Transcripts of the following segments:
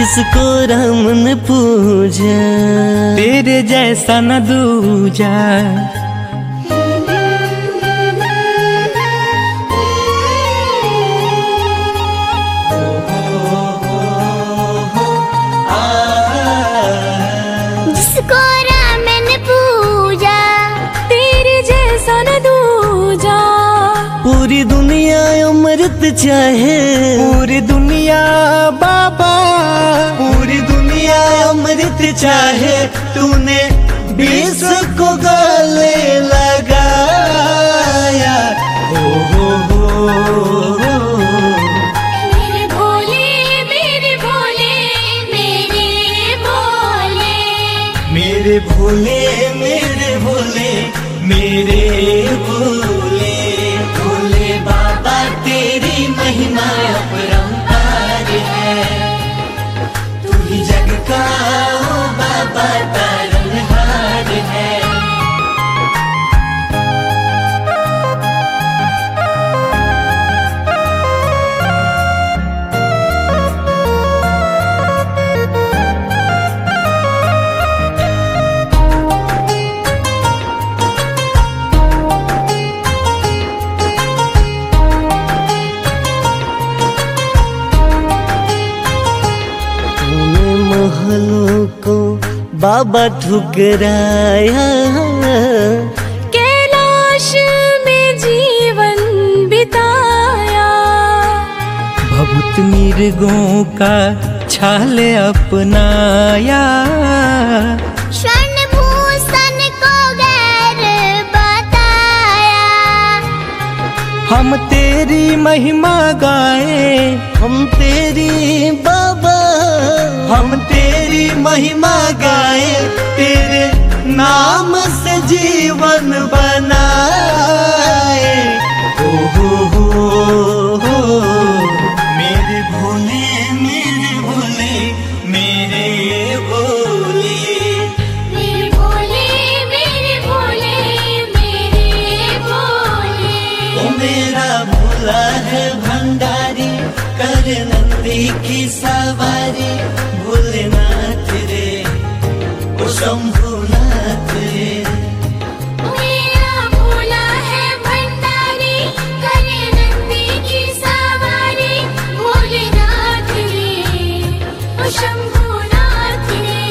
जिसको राम ने पूजा, तेरे जैसा न दूजा। जिसको राम ने पूजा, तेरे जैसा न दूजा। पूरी दुनिया अमृत चाहे, पूरी दुनिया बाबा, पूरी दुनिया अमृत चाहे, तूने विष को गले लगाया। हो मेरे भोले मेरे भोले मेरे भोले, मेरे भोले मेरे भोले मेरे भोले। भोले बाबा तेरी महिमा अपरंपार है, तू ही जग का ओ बाबा तारनहार है। महलों को बाबा ठुकराया, कैलाश में जीवन बिताया। भभूत मृगों का छाल अपनाया। स्वर्ण भूषण को गैर बताया। हम तेरी महिमा गाए, हम तेरी बाबा, हम तेरी महिमा गाए, तेरे नाम से जीवन बनाए। हो मेरे भोले मेरे भोले मेरे भोले। मेरे भोले मेरे भोले मेरे भोले, ओ मेरा भोला है भंडारी, कर नंदी की सवारी। भोलेनाथ रे ओ शंभुनाथ रे, मेरा भोला है भंडारी, करे नंदी की सवारी। भोलेनाथ रे ओ शंभुनाथ रे।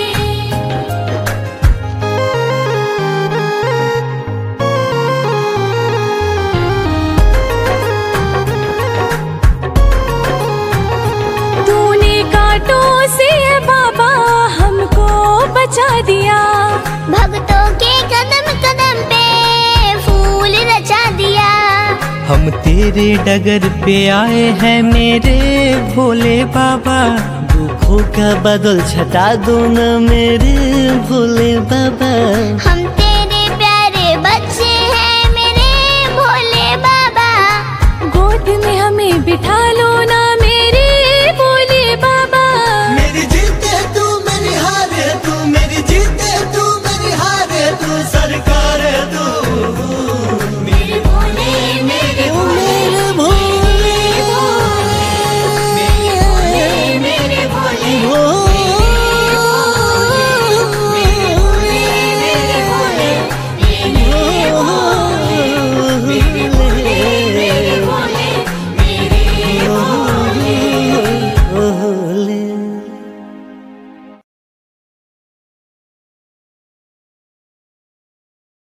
तूने कांटों से बाबा हमको बचा दिया। भक्तों के कदम कदम पे फूल रचा दिया। हम तेरे डगर पे आए हैं मेरे भोले बाबा। दुखों का बादल छटा दो न मेरे भोले बाबा। हम तेरे